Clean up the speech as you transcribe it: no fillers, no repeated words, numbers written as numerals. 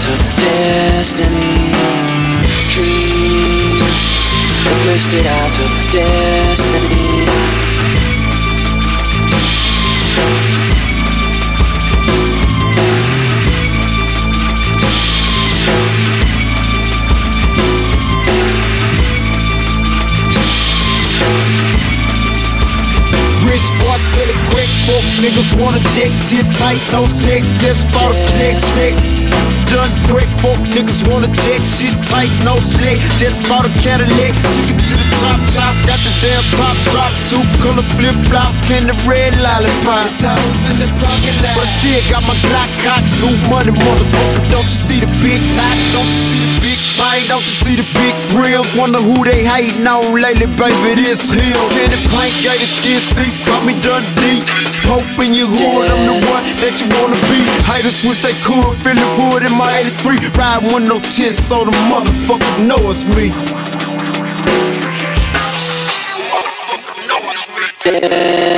of destiny. Dreams and twisted out of destiny. Rich boy feeling quick, folk niggas wanna check shit tight, no slick, just bought a click. Done quick, folk niggas wanna check shit tight, no slick, just bought a Cadillac. Took it to the top, got the damn top drop, 2 color flip flop, and the red lollipop. But still got my Glock cocked, new money, motherfucker. Don't you see the big knot? Don't you see the big chain? Don't you see the big grills? Wonder who they hating on lately, baby. This hill. Candy paint, gated skin seats, got me Dundee. Hope in your hood, I'm the one that you wanna be. Haters wish they could, feeling wood in my 83. Riding with no tents, so the motherfucker know it's me. Yeah.